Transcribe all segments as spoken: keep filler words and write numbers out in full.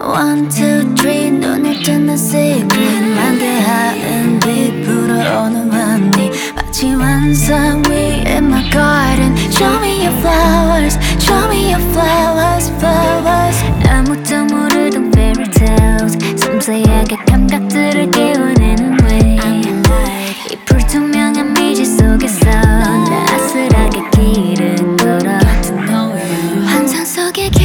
One, two, three 눈을 뜨는 secret 만개하은 빛 불어오는 환희 마치 환상 위에 my garden Show me your flowers, show me your flowers, flowers 아무도 모르던 fairy tales 섬세하게 감각들을 깨워내는 way 이 불투명한 미지 속에서 나 아슬하게 길을 걸어 환상 속의 길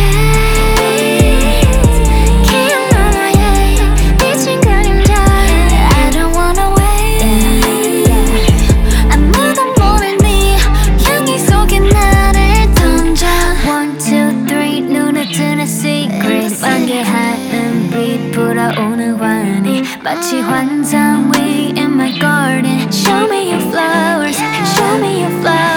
불어오는 환희 마치 환상 위 in my garden Show me your flowers, show me your flowers